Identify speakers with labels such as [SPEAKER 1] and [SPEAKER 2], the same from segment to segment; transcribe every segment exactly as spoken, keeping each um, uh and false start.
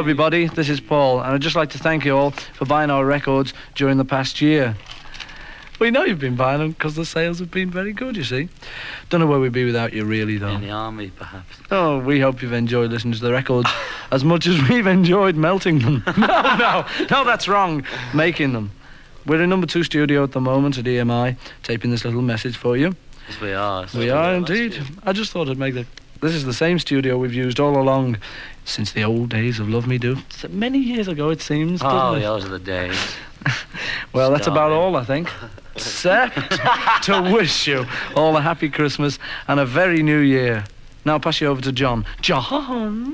[SPEAKER 1] everybody. This is Paul, and I'd just like to thank you all for buying our records during the past year. We know you've been buying them because the sales have been very good, you see. Don't know where we'd be without you, really, though.
[SPEAKER 2] In the army, perhaps.
[SPEAKER 1] Oh, we hope you've enjoyed listening to the records as much as we've enjoyed melting them. no, no, no, that's wrong. Making them. We're in number two studio at the moment at E M I, taping this little message for you.
[SPEAKER 2] Yes, we are.
[SPEAKER 1] We are indeed. I just thought I'd make the... This is the same studio we've used all along since the old days of Love Me Do. It's many years ago, it seems.
[SPEAKER 2] Oh,
[SPEAKER 1] it?
[SPEAKER 2] those are the days.
[SPEAKER 1] Well, that's
[SPEAKER 2] Starting.
[SPEAKER 1] about all, I think. Except to wish you all a happy Christmas and a very new year. Now I'll pass you over to John. John?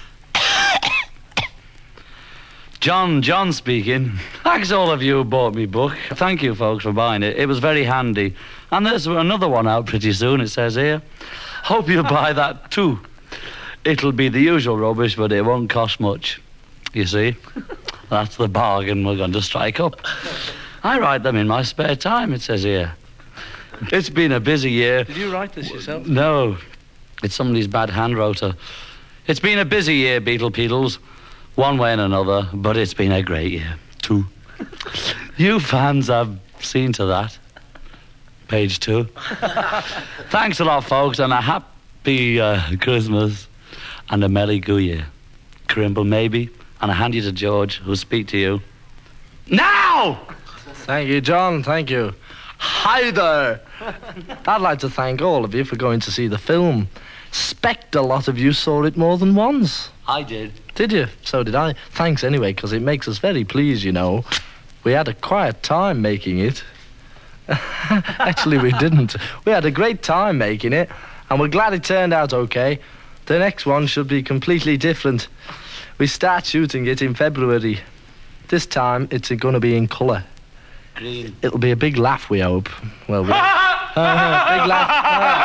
[SPEAKER 2] John, John speaking. Thanks all of you who bought me book. Thank you, folks, for buying it. It was very handy. And there's another one out pretty soon, it says here. Hope you buy that too. It'll be the usual rubbish, but it won't cost much. You see? That's the bargain we're going to strike up. I write them in my spare time, it says here. It's been a busy year.
[SPEAKER 1] Did you write this yourself?
[SPEAKER 2] No. It's somebody's bad handwriter. It's been a busy year, Beetle Peedles. One way and another, but it's been a great year, too. You fans have seen to that. Page two. Thanks a lot, folks, and a happy uh, Christmas and a merry go year. Crimble, maybe, and I hand you to George, who'll speak to you. Now!
[SPEAKER 3] Thank you, John, thank you. Hi there! I'd like to thank all of you for going to see the film. Expect a lot of you saw it more than once.
[SPEAKER 2] I did.
[SPEAKER 3] Did you? So did I. Thanks anyway, because it makes us very pleased, you know. We had a quiet time making it. Actually, we didn't. We had a great time making it, and we're glad it turned out okay. The next one should be completely different. We start shooting it in February. This time, it's going to be in colour.
[SPEAKER 2] Green.
[SPEAKER 3] It'll be a big laugh, we hope. Well, we... uh, big laugh.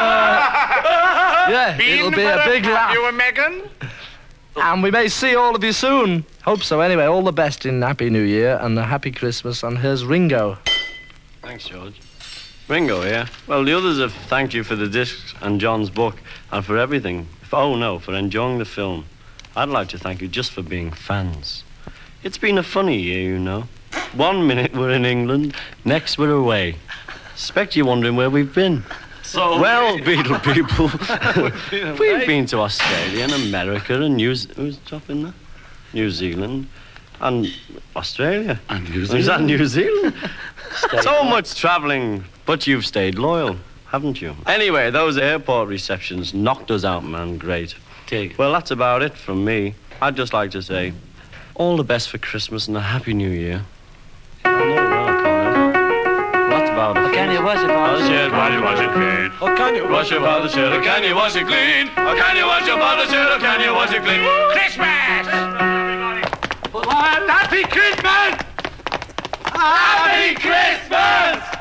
[SPEAKER 3] Uh, uh, yeah, it'll be a big laugh.
[SPEAKER 4] You and Megan?
[SPEAKER 3] And we may see all of you soon. Hope so. Anyway, all the best in Happy New Year and a Happy Christmas. And here's Ringo.
[SPEAKER 5] Thanks, George. Ringo, yeah? Well, the others have thanked you for the discs and John's book and for everything. Oh, no, for enjoying the film. I'd like to thank you just for being fans. It's been a funny year, you know. One minute we're in England, next we're away. Expect you're wondering where we've been.
[SPEAKER 4] So
[SPEAKER 5] well, Beetle people, we've been to Australia and America and New... Z- who's dropping there? New Zealand and Australia.
[SPEAKER 2] And New
[SPEAKER 5] Is that
[SPEAKER 2] Zealand.
[SPEAKER 5] New Zealand? So much travelling, but you've stayed loyal, haven't you? Anyway, those airport receptions knocked us out, man. Great.
[SPEAKER 2] Dig.
[SPEAKER 5] Well, that's about it from me. I'd just like to say all the best for Christmas and a Happy New Year. I know, well, I can't. Well, that's about it.
[SPEAKER 2] Can you wash it, Father?
[SPEAKER 4] Shirt, why do you wash it clean?
[SPEAKER 5] Oh, can you
[SPEAKER 4] Wash your father's shirt, or can you wash it clean? Or can you wash your father's shirt, or can you wash it clean? Christmas! Happy Christmas! Happy Christmas!